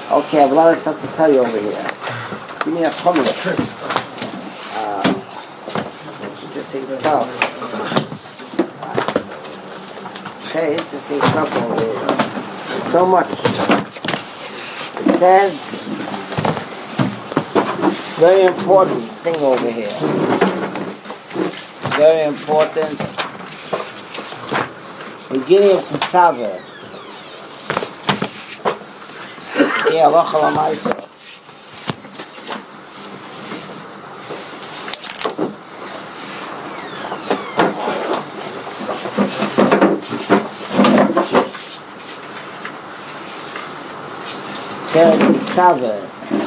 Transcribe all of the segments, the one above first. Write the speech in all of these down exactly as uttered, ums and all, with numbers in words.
Okay, I have a lot of stuff to tell you over here. Give me a comment. Uh, interesting stuff. Okay, interesting stuff over here. So much. It says, very important thing over here. Very important. Beginning of Tetzaveh. Yeah, Rachel Amaisa. Says Tetzaveh.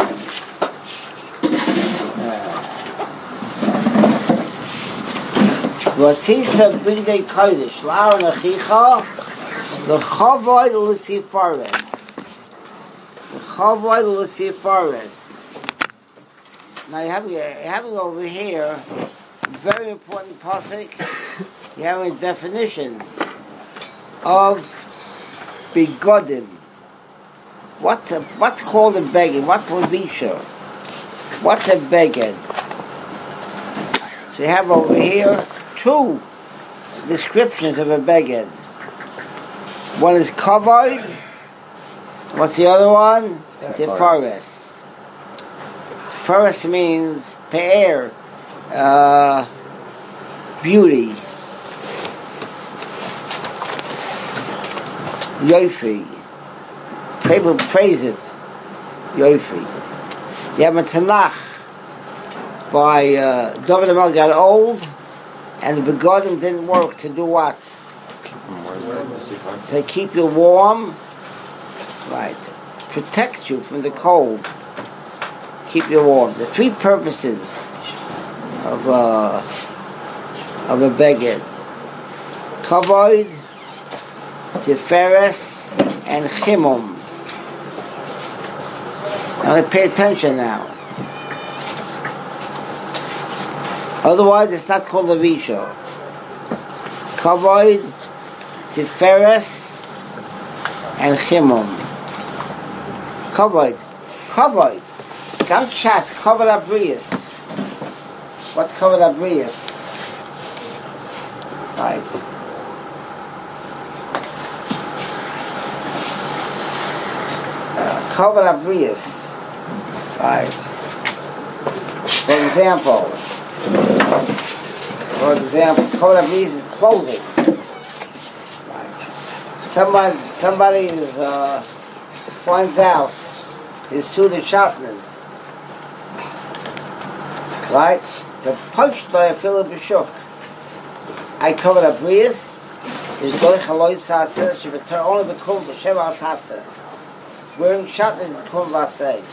Vasisa b'gdei kodesh la'aron achicha l'chavod l'sifares. L'chavod l'sifares. Now you have you have over here a very important pasuk. You have a definition of begodim. What's a, what's called a beged? What's levisha? What's a beged? So you have over here two descriptions of a beged. One is kavod. What's the other one? Tifares. Tifares means pe'er, uh, beauty, yofi. People praise it, yofi. You have a Tanakh by uh, David HaMelech got old, and the begodim didn't work to do what? To keep you warm, right? Protect you from the cold, keep you warm. The three purposes of uh, of a beged: kavod, tiferes, and chimum. Now, pay attention now. Otherwise, it's not called a visha. Kavod, tiferes, and chimum. Kavod, kavod. Gam chas kavod abrius. What's kavod abrius? Right. Uh, kavod abrius. Right. For example. For example, kavod abrius is clothing. Right. Somebody, somebody is, uh, finds out his suit of sharpness. Right? It's a punch by a Philip Bishuk. I kavod abrius is going chaloi saseh, she would only be called the Shem al Taseh. Wearing sharpness is called Vaseh.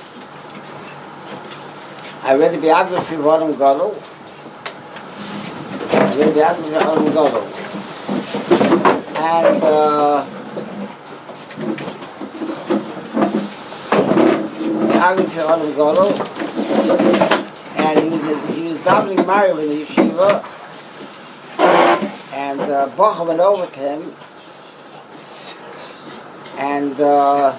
I read the biography of Adam Gadol. I read the biography of Adam Gadol. And, uh, the biography of Adam Gadol. And he was, he was davening Maariv in the yeshiva. And, uh, Bacha went over to him. And, uh,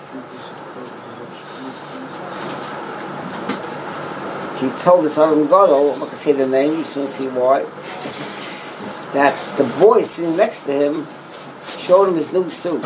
he told us Adam Gadol, I'm not going to say the name, you soon see why, that the boy sitting next to him showed him his new suit.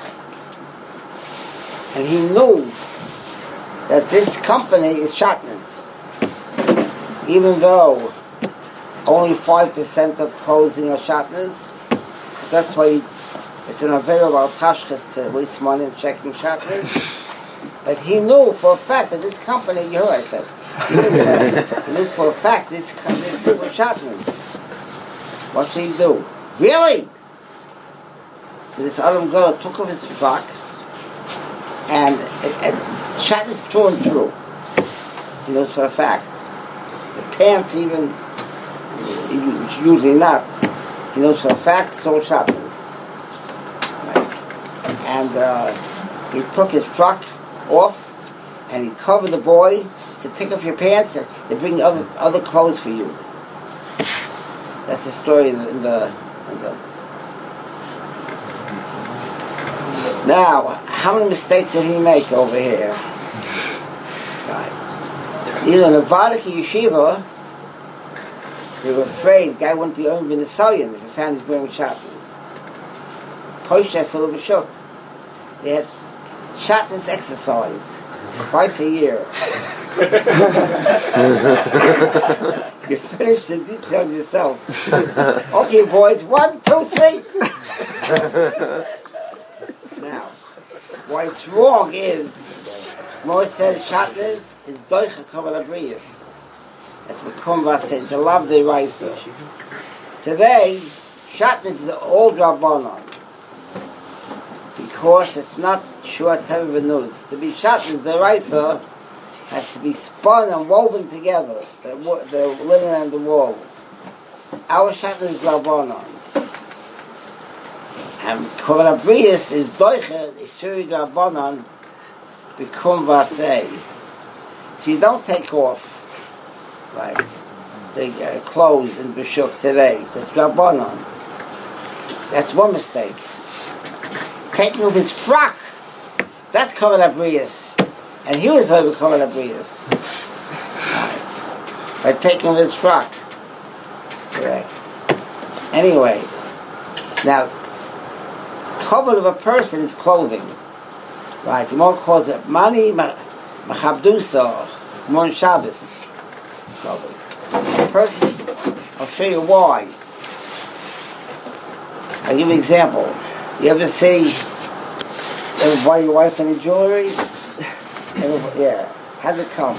And he knew that this company is Shatnez. Even though only five percent of clothing are Shatnez, that's why it's an affair about Tashkis to waste money and checking Shatnez. But he knew for a fact that this company, you heard I said, he knew, that, he knew for a fact this this suit was Shatnez. What should he do? Really? So this Adam Gadol took off his frock and Shatnez through and through. He knows for a fact. The pants even, usually not. He knows for a fact it's all Shatnez. Right. And uh, he took his frock off and he covered the boy. He said, take off your pants and they bring other other clothes for you. That's the story in the, in the, in the. Now, how many mistakes did he make over here? Right. Either in a Vardik yeshiva, they were afraid the guy wouldn't be owned in the Salyan if he found he's wearing shatnez. Posher full of a shook. They had shatnez exercise twice a year. You finish the details yourself. Okay, boys, one, two, three. Now, why it's wrong is, Moshe says shatnez is doicha kaval abriyas. That's what Kumva said. It's a love the Raisa. Today, shatnez is all Rabbanon. Because it's not short news. To be shatnez, the Raisa has to be spun and woven together, the, the linen and the wool. Our shatnez is Rabbanon. And Kaval abriyas is doicha, is Shuri Rabbanon, become Vasei. So you don't take off, right, the uh, clothes in Bishuk today. That's Rabbanon. That's one mistake. Taking off his frock, that's Kaval abriyas. And he was over Kaval abriyas. Right. By taking off his frock. Correct. Anyway, now, cover of a person is clothing. Right, the more calls it Mani Machabdusa, Mon Shabbos. A person, I'll show you why. I'll give you an example. You ever see, ever buy your wife any jewelry? Ever, yeah, how'd it come?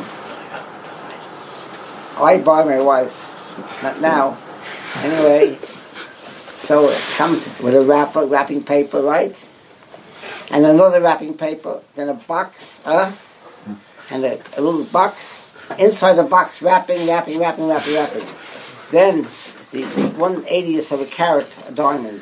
I buy my wife, not now. Anyway, so it comes with a wrapper, wrapping paper, right? And another wrapping paper, then a box, huh? And a, a little box. Inside the box, wrapping, wrapping, wrapping, wrapping, wrapping. Then the one eightieth of a carat, a diamond.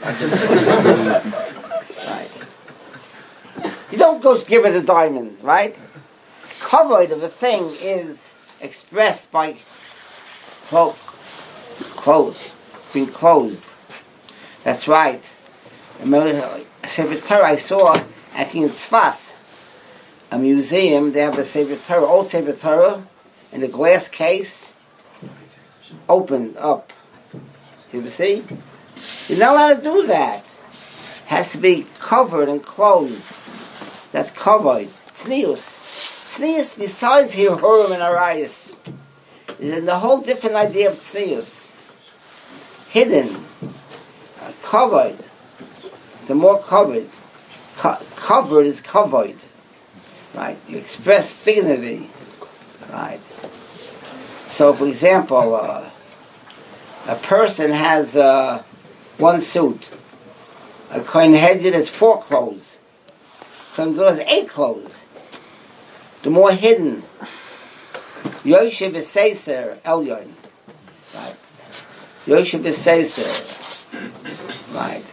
Right. You don't go give it a diamond, right? Covered of a thing is expressed by cloak, clothes, being clothed. That's right. A Sefer Torah I saw, I think it's Tzfas, a museum, they have a Sefer Torah, old Sefer Torah, in a glass case, opened up. You see? You're not allowed to do that. It has to be covered and clothed. That's covered. Tznius. Tznius, besides Hirurim and Arayas, is a whole different idea of Tznius. Hidden, uh, covered. The more covered, co- covered is covered, right? You express dignity, right? So, for example, uh, a person has uh, one suit. A Kohen Hedjid has four clothes. Kohen Gadol has eight clothes. The more hidden, Yoshe b'Seiser Elyon, right? Yoshe b'Seiser, right?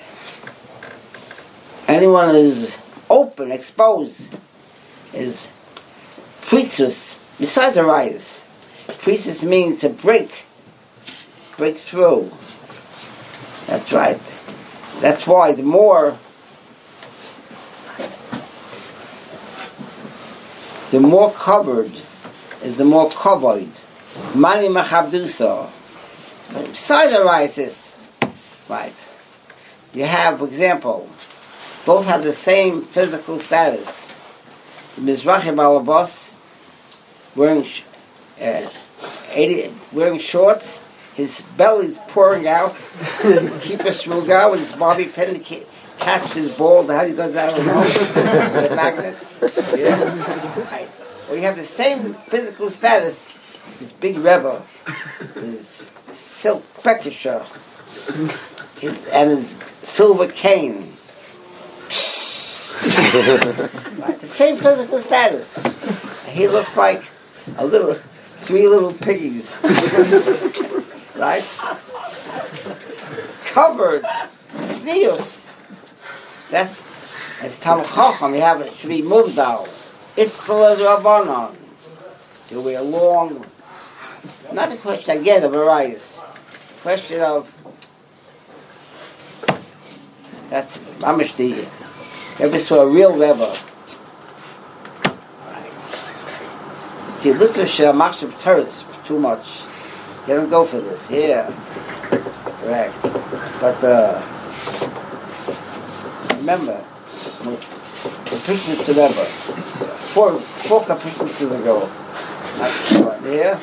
Anyone who's open, exposed, is priestess, besides the rise. Priestess means to break, break through. That's right. That's why the more, the more covered is the more covered. Mani machabdusa. Besides the rises, right? You have, for example, both have the same physical status. The Mizrahi Balabas wearing uh, eighty, wearing shorts, his belly's pouring out, his kippah shruga with his bobby pin to catch his ball. How he does that? I don't know. With a magnet. Yeah. Right. Well, you have the same physical status. This big Rebbe, his silk pekisha, his and his silver cane. Right, the same physical status. He looks like a little, three little piggies, right? Covered, sneus. That's as Talmud Chacham. You have it should be moved out. It's the Rabbanon. To wear long. Not a question again of arise. Question of that's mamish the. Ever saw a real Rebbe See, literature, machshir terrorists, too much. They don't go for this. Yeah, correct. But uh, remember, with the Pishnitz Rebbe, four four Kapishnitzes ago, not here.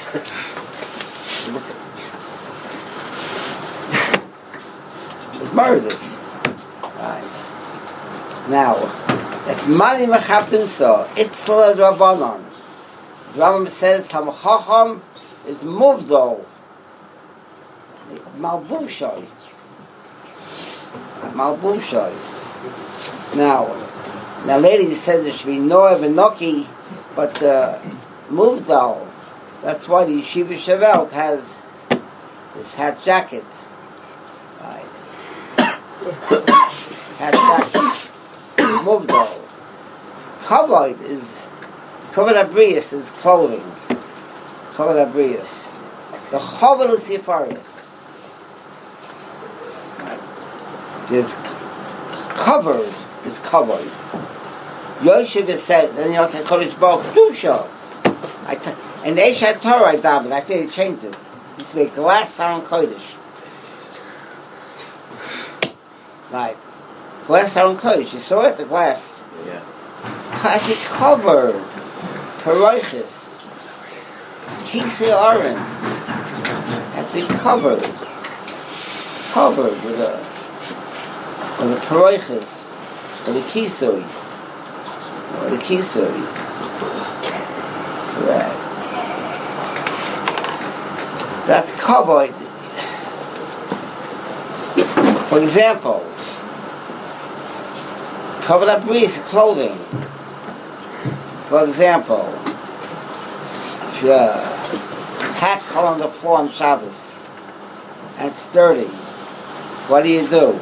It's murdered. Right. Now, it's Mani Mechabdusa, Itzla Rabbanon. Rambam says, Tam Chacham is Muvdo. Malbushai. Malbushai. Now, now lady said there should be Noah and Noki, but uh, Muvdo. That's why the Yeshiva Shavelt has this hat jacket. Right. Hat jacket. Muvdo. Kavod is, Kavod Abrius is clothing. Kavod Abrius. The Chavod is Yifarius. There's covered, is covered. Yoshiv said, then you have to Kodesh Baruch Kedusha. I t- and Eshat Torah I davened, I think they changed it. It used to be glass sound Kodesh. Right. Glass sound Kodesh. You saw it, the glass? Yeah. Has it covered. Paroiches. Kisei Aron. Has been covered. Covered with a with the paroiches. With the kisui. With the kisui. Correct. That's covered. For example, covered up breeze, clothing. For example, if your hat fell on the floor on Shabbos and it's dirty, what do you do?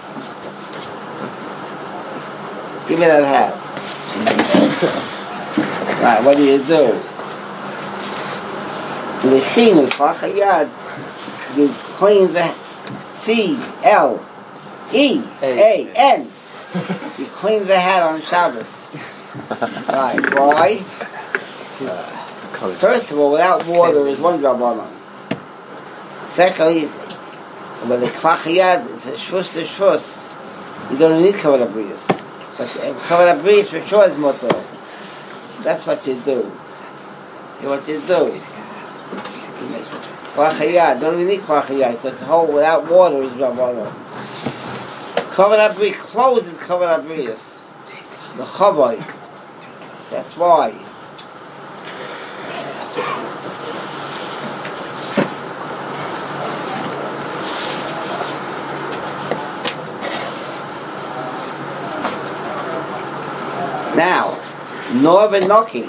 Give me that hat. Right, what do you do? In the sheen of Klachayad, you clean the C L E A N. You clean the hat on Shabbos. Right, why? Uh, first of all, without water is one Rabbanon. Secondly, when the Klachayad, it's a shvus to shvus. You don't need Kavod Abrius. But Kavod Abrius for sure is motor. That's what you do. What you do. Klachayad, don't even need Klachayad, because the whole without water is Rabbanon. Kavod Abrius, clothes is Kavod Abrius. The Chavoi. That's why. Now, Noah and Noki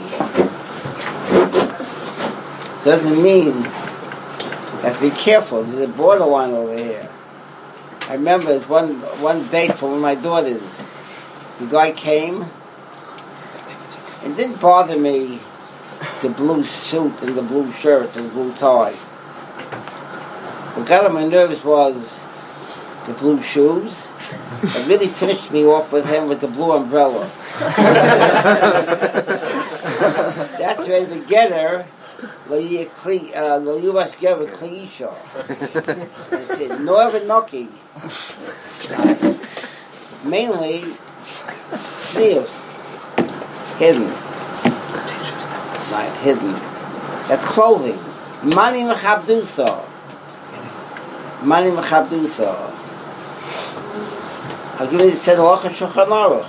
doesn't mean you have to be careful. There's a borderline over here. I remember one one date for one of my daughters. The guy came and didn't bother me the blue suit and the blue shirt and the blue tie. What got on my nerves was the blue shoes. It really finished me off with him with the blue umbrella. That's where the beginner, lo yuvas gever kli isha. I said, no ever knocking. Mainly, sleeves, hidden. Right, hidden. That's clothing. Mani mechabdusa. Mani mechabdusa. I'll give you the Tzedakah Shulchan Aruch.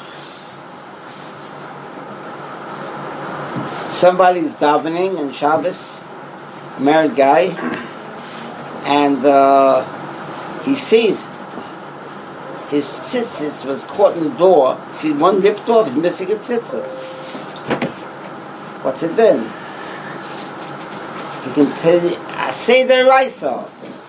Somebody's davening in Shabbos, a married guy, and uh, he sees his tzitzis was caught in the door. See, one ripped off, he's missing a tzitzit. What's it then? He can tell you, I say the Raisa.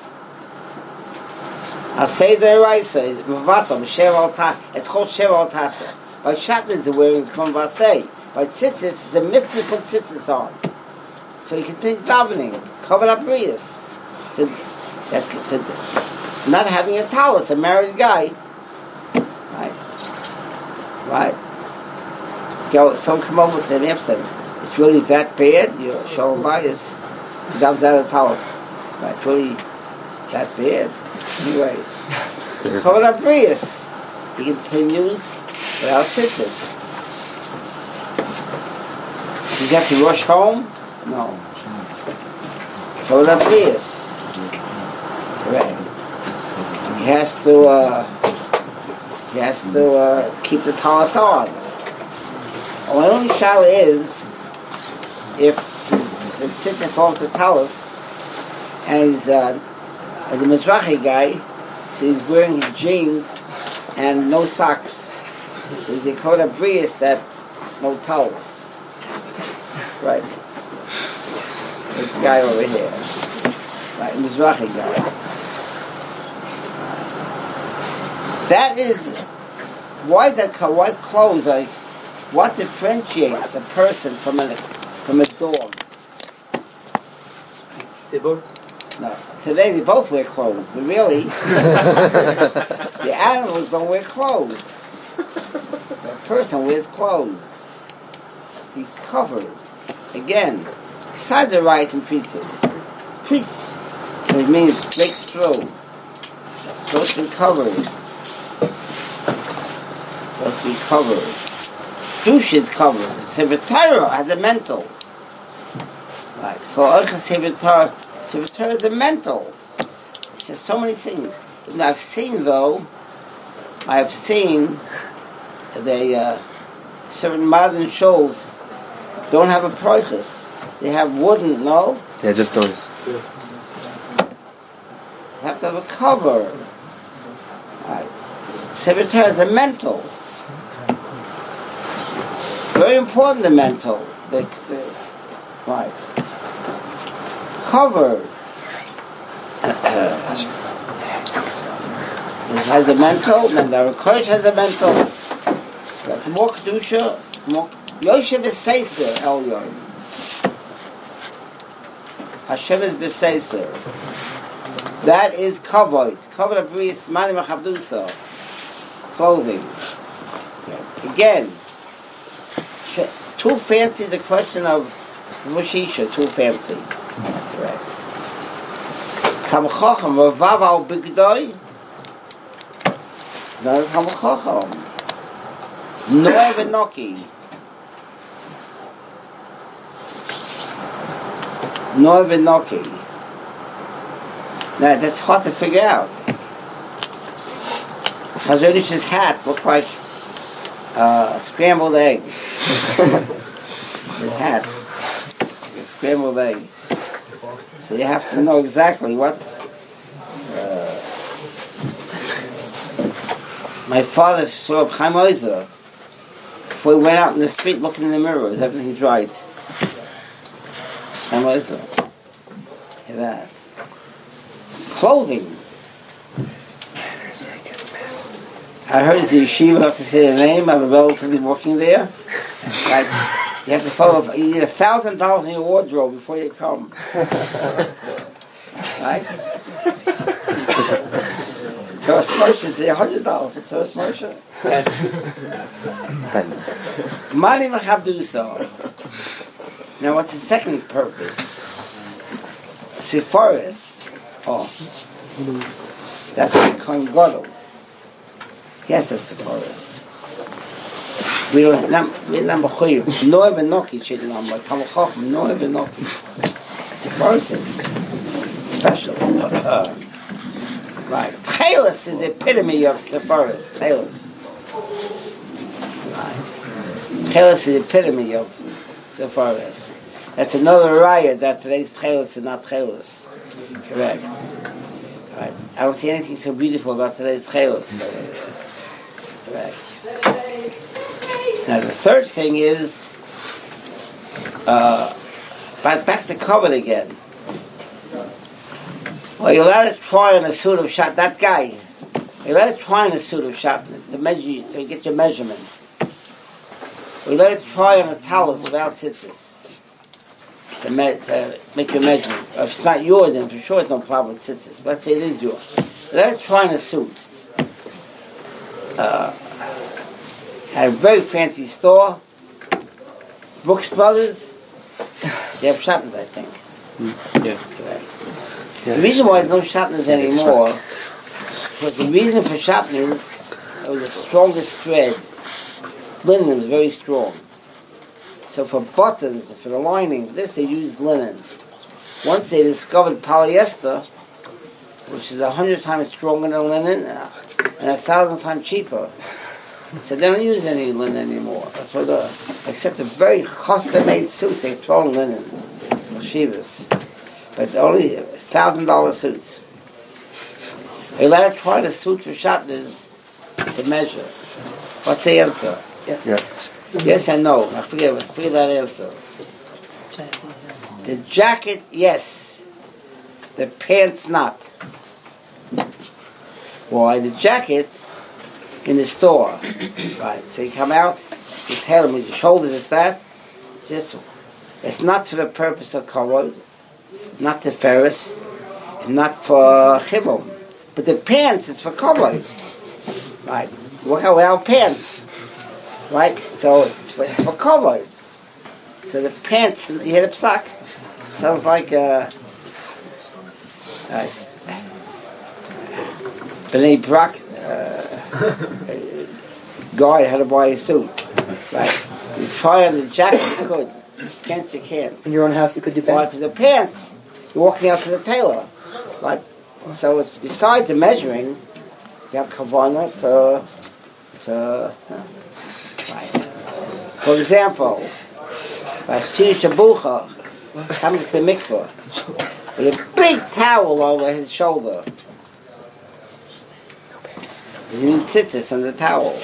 I say the Raisa. It's called Sheva al Tasa. By Shatnez, the wearing is called Vasei. By tzitzis, it's a mitzvah to put tzitzis on. So you can think davening, covered up brias. So that's to, not having a talus, a married guy. Right. Right. Go, someone come over with him after him. it's really that bad, you're showing bias. Without that talis. Right, it's really that bad. Anyway. Kavod Abrius. He continues without tzitzis. Does he have to rush home? No. Kavod Abrius. Right. He has to uh, he has to uh, keep the talis on. Well, the only shal is if the tzitzis falls to talis and he's uh, a Mizrahi guy, so he's wearing his jeans and no socks. So he's a Kavod Abrius that no talis. Right. This guy over here. Right, Mizrahi guy. That is why that why clothes like what differentiates a person from a from a dog. No, today they both wear clothes, but really the animals don't wear clothes. The person wears clothes. He's covered. Again, besides the rights and pieces. Piece, which means breaks through. It's supposed to be covered. Supposed to be covered. Dush is covered. Sefer Torah has a mental. Right. Sefer Torah is a mental. There's so many things. And I've seen though, I've seen they uh, certain modern shows don't have a proichus. They have wooden, no? Yeah, just those. They have to have a cover. Right. Sefer Torah is a mental. Very important, the mental. The, the, right. Covered. This has a mental, then the Rekosh has a mental. But more Kedusha, more Yoshev is Seiser, Elyon. Hashem is Beseiser. That is Kavod. Kavod Abrius Mani Machabdusa. Clothing. Again, too fancy is the question of Moshisha, too fancy. Correct. Tam Chacham, Ravav al Bigdoi. That is Tam Chacham. Noe V'Noki. Noe V'Noki. Now, that's hard to figure out. Chazonish's hat looked like uh, a scrambled egg. His hat. A scrambled egg. So you have to know exactly what. Uh, my father saw Chaim Ozer before he went out in the street looking in the mirror. Is everything's right? Chaim Ozer. Hear that. Clothing. I heard it's a yeshiva, I have to say the name, I have a relative working there. Like, you have to follow, you need a thousand dollars in your wardrobe before you come. Right? Torah Moshe is a hundred dollars for Torah Moshe. Mani Machabdusa. Now what's the second purpose? Sephoris. Oh. That's what Kohen Gadol. Yes, that's Sephoris. We don't have, we're not mechuyev. Noe V'Noki shidlam, but Tam Chacham, Noe V'Noki. Sephoris is special. Right. Tchelis is the epitome of Sephoris. Tchelis. Right. Tchelis is the epitome of Sephoris. That's another raya that today's Tchelis is not Tchelis. Correct. Right. I don't see anything so beautiful about today's Tchelis. Correct. Now the third thing is, uh, back, back to Kavod again. Well, you're allowed to try on a suit of shot, that guy. You're allowed to try on a suit of shot to measure, so you get your measurement. You're allowed to try on a talus without tzitzis. To, me, to make your measurement. If it's not yours, then for sure it's no problem with tzitzis. But let's say it is yours. You're allowed to try on a suit. Uh, at a very fancy store, Brooks Brothers, They have shatnez, I think. Mm. Yeah. Right. Yeah. The reason why there's no shatnez anymore, because the reason for shatnez, it was the strongest thread. Linen was very strong. So for buttons, for the lining, this they used linen. Once they discovered polyester, which is a hundred times stronger than linen and a thousand times cheaper, so they don't use any linen anymore. That's why the, except the very custom-made suits, they throw in linen, shivas, but only thousand dollar suits. They let us try the suit for shatnez to measure. What's the answer? Yes. Yes. Yes and no. I forget, I forget that answer. The jacket, yes. The pants, not. Why? The jacket in the store. Right. So you come out, you tell them with your shoulders is that. It's just, it's not for the purpose of kavod, not the ferris, and not for chibum. But the pants is for kavod. Right. Walk out without pants. Right? So it's for, it's for kavod. So the pants, you hear the psak? Sounds like uh, uh, B'nai Brak, uh, guy had to buy a suit. Right? You try on the jacket, you could. Pants, you can't. In your own house, you could do pants? Well, the pants, you're walking out to the tailor. Right? So it's besides the measuring, you have kavanah to, to, uh, right. For example, by Sinish Shabucha, coming to the mikveh, with a big towel over his shoulder. He's in tzitzis on the towel.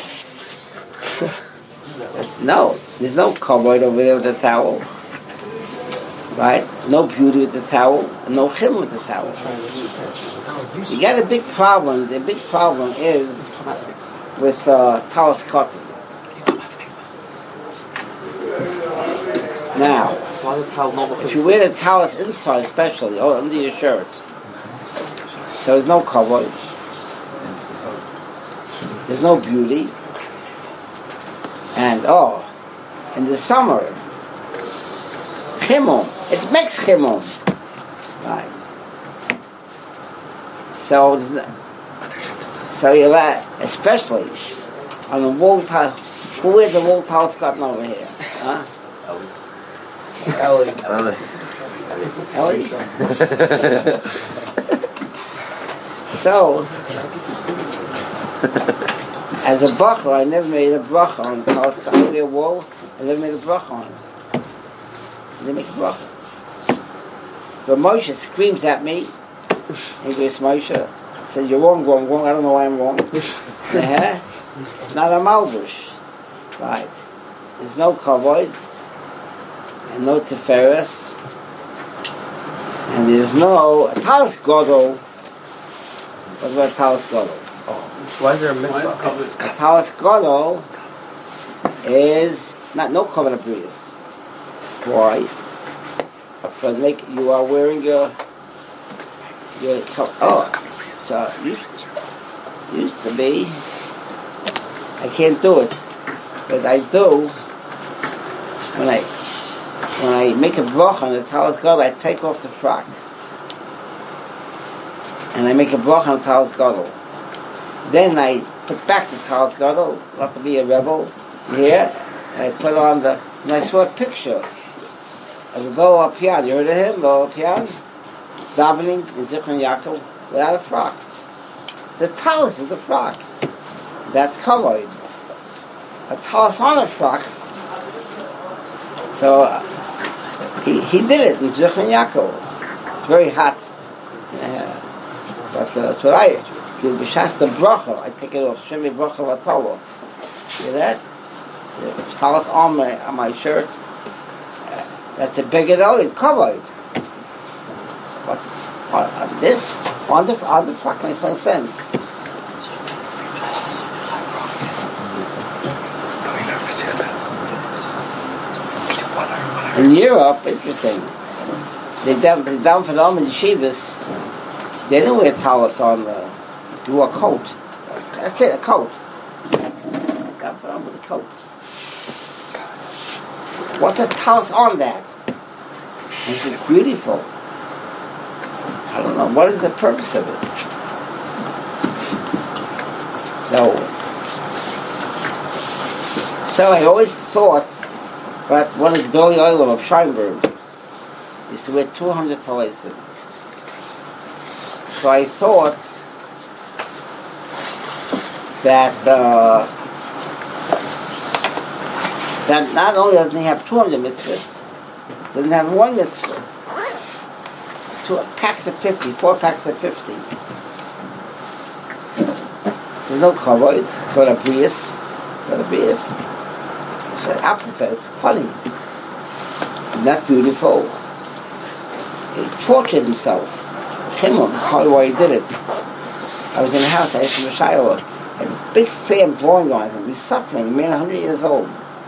No, there's no kavod over there with the towel. Right? No beauty with the towel, and no chil with the towel. You got a big problem. The big problem is with uh, talis cotton. Now, if you wear the talis inside, especially, or under your shirt, so there's no kavod, there's no beauty, and oh, in the summer, chimum, it makes chimum, right? So, so you let, especially on the wool towel. Who wears the wool talis cotton over here? Huh? Ellie. Ellie. Ellie? So, as a bacher, I never made a bracha on the talis cotton. I wear wool, I never made a bracha on it. I didn't make a bracha. But Moshe screams at me, English Moshe, says, you're wrong, wrong, wrong, I don't know why I'm wrong. Yeah? It's not a malbush. Right. There's no kavod, and no teferes, and there's no talis gadol. What's about talis gadol? Oh. Why is there a mitzvah? A talis gadol is not no kavod abrius. Why? For make you are wearing your your oh, so used used to be. I can't do it, but I do when I when I make a bracha on the talis gadol. I take off the frock and I make a bracha on the talis gadol. Then I put back the talis gadol, not to be a rebel here, and I put on the. And I saw a picture of a Belo Pian. You heard of him, Belo Pian? Davening in Zichron Yaakov without a frock. The talis is the frock. That's kavod. A talis on a frock. So uh, he he did it in Zichron Yaakov. It's very hot. Uh, but uh, that's what I do. B'shas the bracha, I take it off. Shemi bracha latalo. See that? The talis on my on my shirt. Uh, that's the big elite kavod. What's on, on this on the on the frock makes no sense. In Europe, interesting. They down, they down for them in yeshivas. They didn't wear talis on the. They wore a coat. That's it, a coat. Down for them with a coat. What's a talis on that? And it's beautiful. I don't know, what is the purpose of it? So, so I always thought that one of the Gdolei Olam of Scheinberg used to wear two hundred talisim. So I thought that uh, that not only doesn't he have two hundred mitzvahs, he doesn't have one mitzvah. Two packs of fifty, four packs of fifty. There's no kavod, kavod abrius, kavod abrius. It's funny. And that's beautiful. He tortured himself. Himmel, that's probably why he did it. I was in the house, I asked him a shayla. A big fan blowing on him. He's suffering, a man one hundred years old.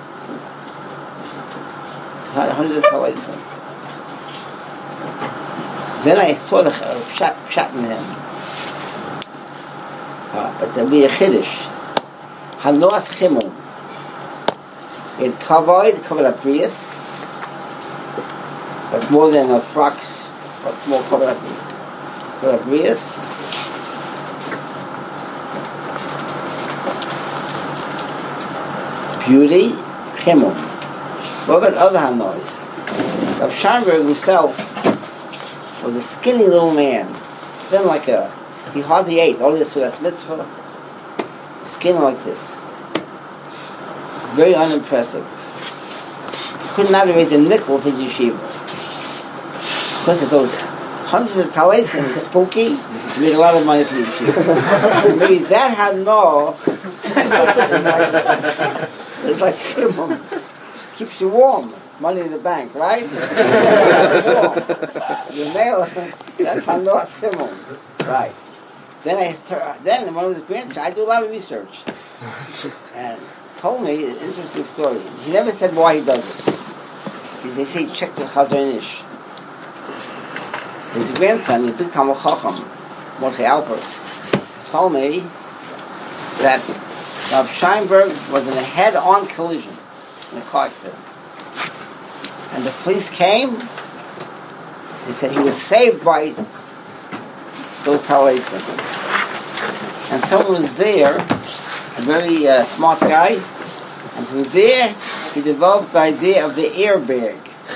one hundred dollars. Then I thought of shot, shotting him. Uh, but there'll be a chiddush. Hanoas chimel. It covered, covered up Prius. But more than a truck, but more covered up, covered up Prius. Beauty, chimel. What about other Hanois? Rav Scheinberg himself was a skinny little man. Thin like a, he hardly ate, only to a mitzvah. Skin like this. Very unimpressive. Could not have raised a nickel for yeshiva. Because of those hundreds of talais and spooky, you made a lot of money for yeshiva. Maybe that had no. It's like chimum. Keeps you warm. Money in the bank, right? You nail it. That's how no chimum. Right. Then I, then one of his grandchildren, I do a lot of research. And told me an interesting story. He never said why he does it. Because they say, check the Chazon Ish. His grandson, his big Talmid Chacham, Mordechai Alpert, told me that Rav Scheinberg was in a head-on collision in a car accident. And the police came. They said he was saved by those Talaisim. And someone was there, a very uh, smart guy, and from there he developed the idea of the airbag.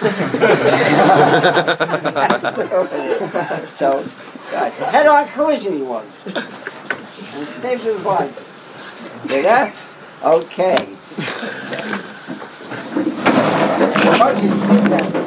So, God, head-on collision he was, and saved his life. Yeah? Okay.